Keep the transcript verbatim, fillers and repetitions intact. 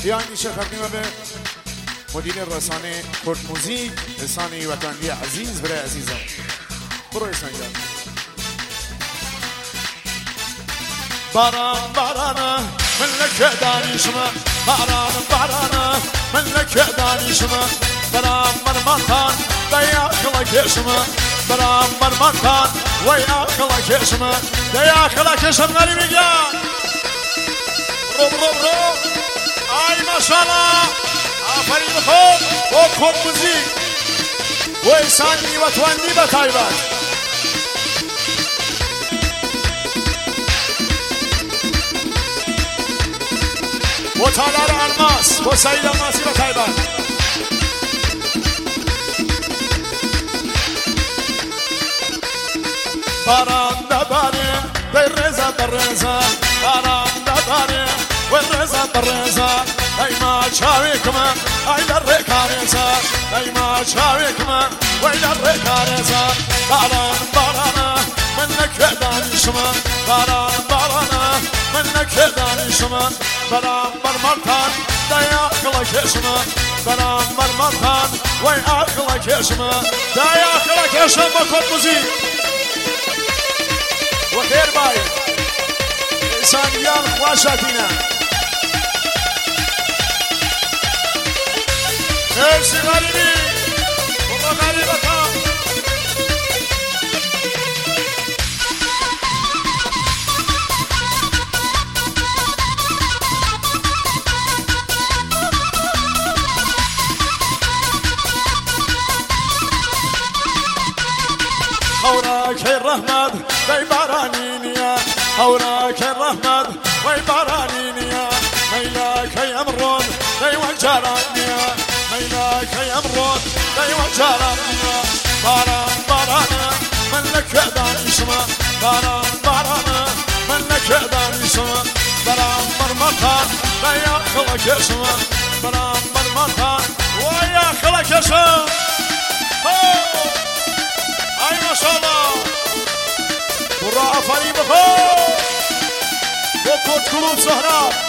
يعني شكرنا به مدير الرسانة كورت موزيك رسانة وطنية عزيز برای عزيزة برو إسان جان باران بارانا من لك دانشما باران بارانا من لك دانشما برام مرمطان ديا خلقشما برام مرمطان ويا خلقشما ديا خلقشما غريب جان رو رو رو آي ما شاء الله آفرین خوب و کورت موزیک و إسانی و توانی بتایبت و تالار الماس و سعید الماسی بتایبت باران دباره در رزا در رزا باران دباره و رزا در رزا ای ما چاویکم ای در رکارزا ای ما چاویکم و ای در رکارزا باران باران من نکه دانشما باران باران من نکه دانشما برام برمرتان دیا خلقشما برام برمرتان و ای خلقشما دیا خلقشما با کورت موزیک و خیر بای انسانیان خواشتینه مرسی غریبی بابا غریبتان هوراك الرحمد وي بارانينيا هوراك الرحمد وي بارانينيا ميلاك يمرون وي وجرانيا ميلاك يمرون وي وجرانيا باران بارانا من لك دانشما باران بارانا من لك دانشما برام مرمطان ويا خلق اسما برام مرمطان ويا خلق اسما أي ما شاء الله ورا أفريق بخو وكوت كلوب سهرة